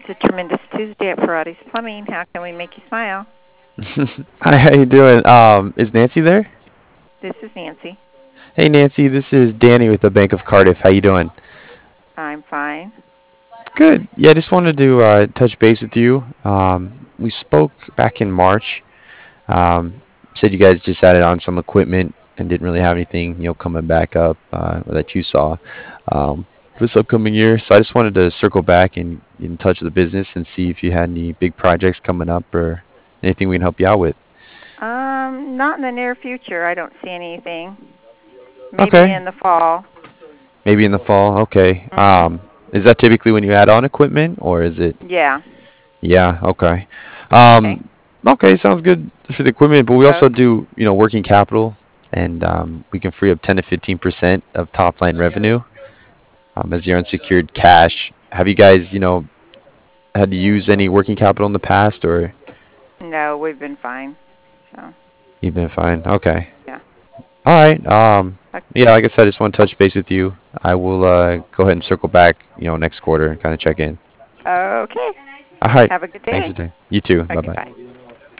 a tremendous Tuesday at Parati's Plumbing. How can we make you smile? Hi, how you doing? Is Nancy there? This is Nancy. Hey, Nancy, this is Danny with the Bank of Cardiff. How you doing? I'm fine. Good. Yeah, I just wanted to touch base with you. We spoke back in March. Said you guys just added on some equipment and didn't really have anything, coming back up that you saw for this upcoming year. So I just wanted to circle back and get in touch with the business and see if you had any big projects coming up or anything we can help you out with. Not in the near future. I don't see anything. Maybe Okay. in the fall. Maybe in the fall. Okay. Mhm. Is that typically when you add on equipment, or is it? Yeah. Yeah. Okay. Okay. Okay. Sounds good for the equipment, but we also Okay. do, working capital, and we can free up 10 to 15% of top line revenue as your unsecured cash. Have you guys, had to use any working capital in the past, or No, we've been fine. So, you've been fine? Okay. yeah. All right. Okay. Yeah. Like I said, I just want to touch base with you. I will go ahead and circle back, next quarter and kind of check in. Okay. All right. Have a good Thanks for day. today. You too. Bye Okay, bye. bye.